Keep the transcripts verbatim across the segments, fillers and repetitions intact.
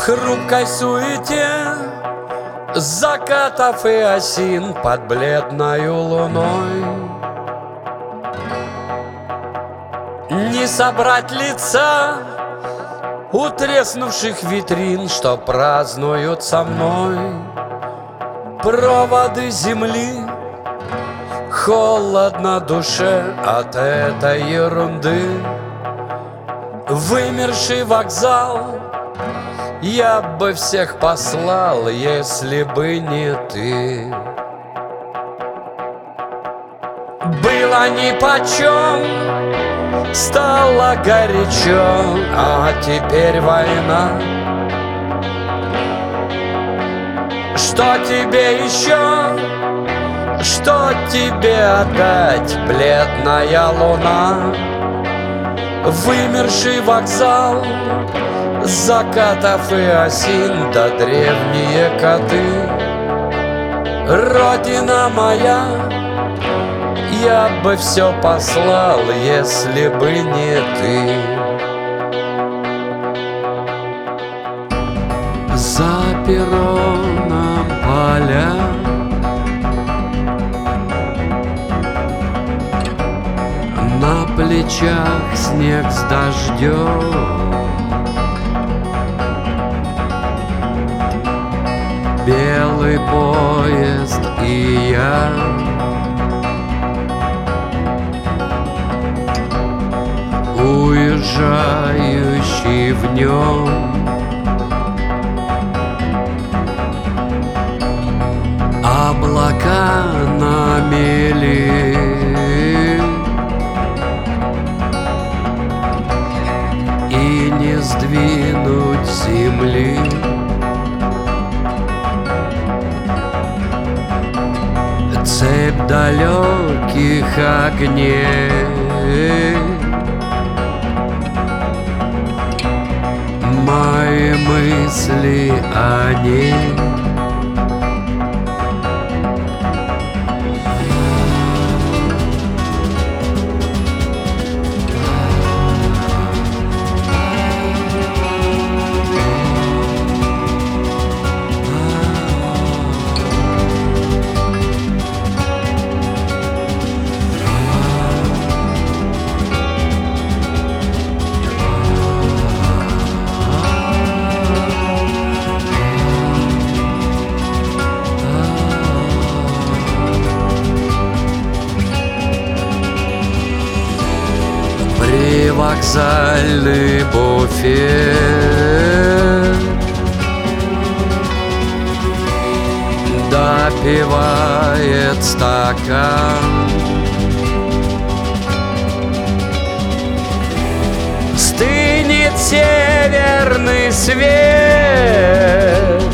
хрупкой суете закатов и осин под бледною луной. Не собрать лица у треснувших витрин, что празднуют со мной проводы земли. Холодно душе от этой ерунды. Вымерший вокзал я бы всех послал, если бы не ты. Было нипочем, стало горячо, а теперь война. Что тебе еще, что тебе отдать, бледная луна? Вымерший вокзал, закатов и осин, да древние коты. Родина моя, я бы все послал, если бы не ты. За перроном поля, на плечах снег с дождем, белый поезд и я. Уезжающий в нем. Облака на мели, и не сдвинуть земли. Цепь далеких огней, мои мысли о ней. Вокзальный буфет допивает стакан. Стынет северный свет.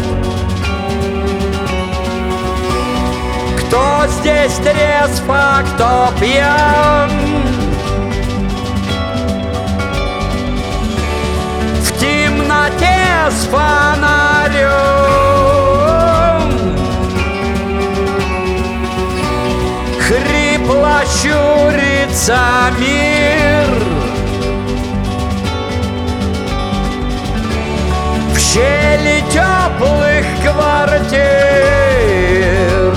Кто здесь трезв, а кто пьян? С фонарем хрипло щурится мир. В щели теплых квартир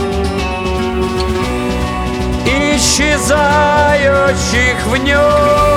исчезающих в нем.